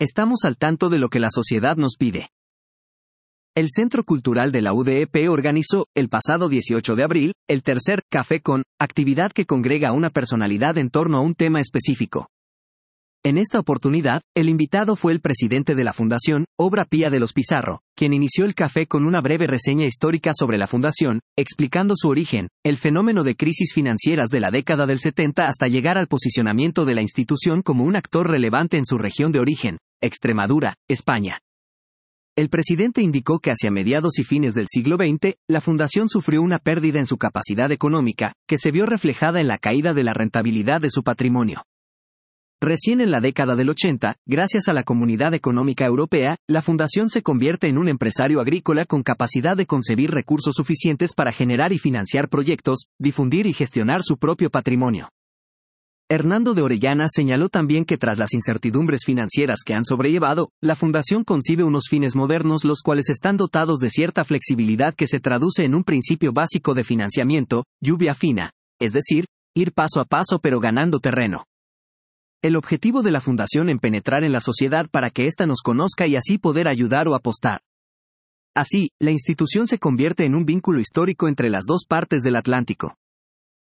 Estamos al tanto de lo que la sociedad nos pide. El Centro Cultural de la UDEP organizó, el pasado 18 de abril, el tercer Café Con, actividad que congrega a una personalidad en torno a un tema específico. En esta oportunidad, el invitado fue el presidente de la Fundación, Obra Pía de los Pizarro, quien inició el café con una breve reseña histórica sobre la fundación, explicando su origen, el fenómeno de crisis financieras de la década del 70 hasta llegar al posicionamiento de la institución como un actor relevante en su región de origen, Extremadura, España. El presidente indicó que hacia mediados y fines del siglo XX, la fundación sufrió una pérdida en su capacidad económica, que se vio reflejada en la caída de la rentabilidad de su patrimonio. Recién en la década del 80, gracias a la Comunidad Económica Europea, la fundación se convierte en un empresario agrícola con capacidad de concebir recursos suficientes para generar y financiar proyectos, difundir y gestionar su propio patrimonio. Hernando de Orellana señaló también que tras las incertidumbres financieras que han sobrellevado, la Fundación concibe unos fines modernos los cuales están dotados de cierta flexibilidad que se traduce en un principio básico de financiamiento, lluvia fina, es decir, ir paso a paso pero ganando terreno. El objetivo de la Fundación en penetrar en la sociedad para que ésta nos conozca y así poder ayudar o apostar. Así, la institución se convierte en un vínculo histórico entre las dos partes del Atlántico.